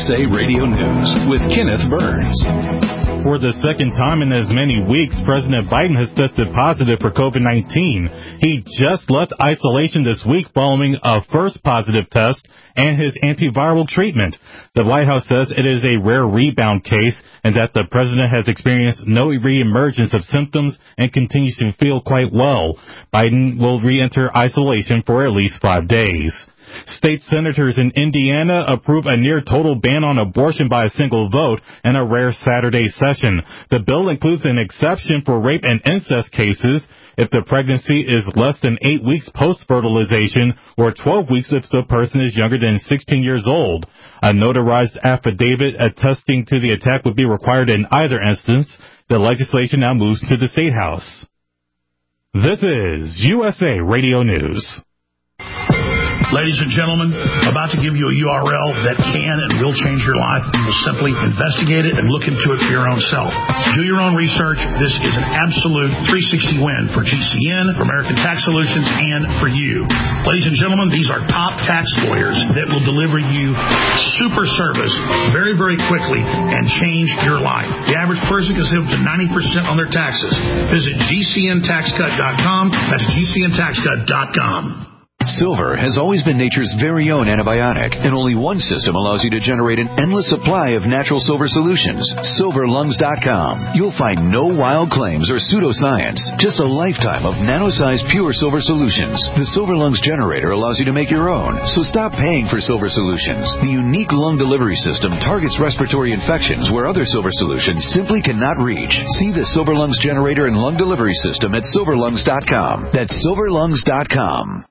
USA Radio News with Kenneth Burns. For the second time in as many weeks, President Biden has tested positive for COVID-19. He just left isolation this week following a first positive test and his antiviral treatment. The White House says it is a rare rebound case and that the president has experienced no reemergence of symptoms and continues to feel quite well. Biden will re-enter isolation for at least 5 days. State senators in Indiana approve a near-total ban on abortion by a single vote in a rare Saturday session. The bill includes an exception for rape and incest cases if the pregnancy is less than 8 weeks post-fertilization or 12 weeks if the person is younger than 16 years old. A notarized affidavit attesting to the attack would be required in either instance. The legislation now moves to the State House. This is USA Radio News. Ladies and gentlemen, about to give you a URL that can and will change your life. You will simply investigate it and look into it for your own self. Do your own research. This is an absolute 360 win for GCN, for American Tax Solutions, and for you. Ladies and gentlemen, these are top tax lawyers that will deliver you super service very, very quickly and change your life. The average person can save up to 90% on their taxes. Visit GCNTaxCut.com. That's GCNTaxCut.com. Silver has always been nature's very own antibiotic, and only one system allows you to generate an endless supply of natural silver solutions. SilverLungs.com. You'll find no wild claims or pseudoscience, just a lifetime of nano-sized pure silver solutions. The Silver Lungs generator allows you to make your own, so stop paying for silver solutions. The unique lung delivery system targets respiratory infections where other silver solutions simply cannot reach. See the Silver Lungs generator and lung delivery system at SilverLungs.com. That's SilverLungs.com.